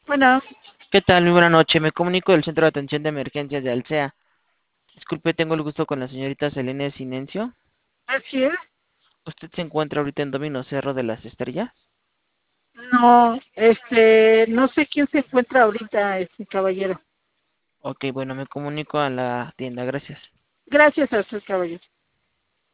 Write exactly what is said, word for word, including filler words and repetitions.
Bueno, ¿Qué tal? Muy buena noche. Me comunico del Centro de Atención de Emergencias de Alsea. Disculpe, tengo el gusto con la señorita Selene Sinencio. así es. ¿Usted se encuentra ahorita en Domino Cerro de las Estrellas? No, este, no sé quién se encuentra ahorita, este caballero. Ok, bueno, me comunico a la tienda, gracias. Gracias a usted, caballero.